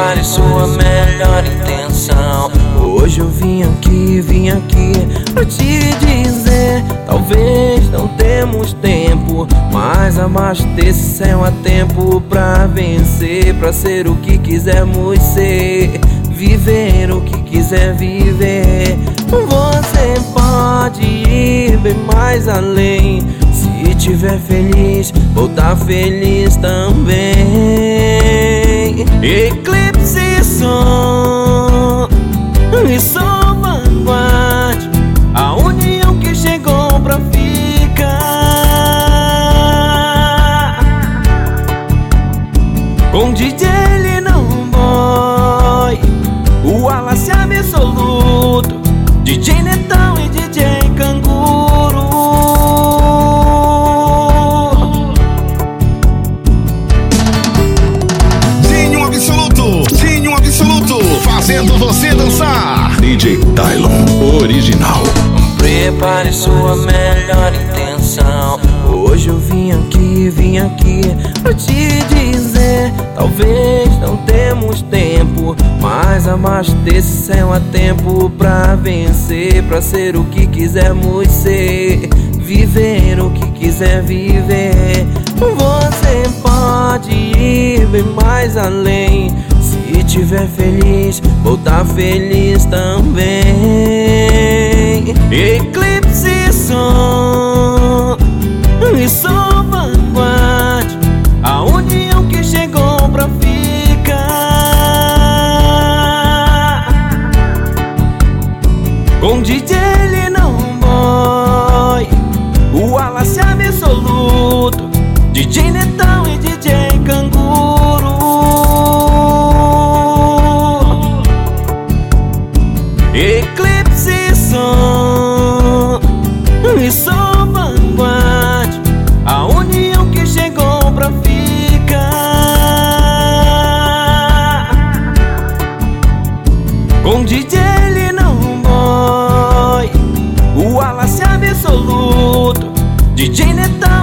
Prepare sua melhor intenção. Hoje eu vim aqui pra te dizer: talvez não temos tempo, mas abasteça a tempo pra vencer, pra ser o que quisermos ser, viver o que quiser viver. Você pode ir bem mais além. Se tiver feliz, voltar feliz também. Eclipse som e som vanguarda, a união que chegou pra ficar. Com DJ Linão Boy, o Wallace absoluto, DJ Netão e DJ Canguru. Zinho absoluto, fazendo você dançar. DJ Tylon original. Prepare sua melhor intenção. Hoje eu vim aqui pra te dizer: talvez não temos tempo, mas abasteça a tempo pra vencer, pra ser o que quisermos ser, viver o que quiser viver. Você pode ir bem mais além. Se tiver feliz, voltar feliz também. Eclipse som e som vanguarda, a união que chegou pra ficar. Com DJ Linão Boy, o Wallace absoluto, DJ Netão e DJ Canguru. Eclipse som e som vanguarda, a união que chegou pra ficar. Com DJ Linão Boy, o Wallace absoluto, DJ Netão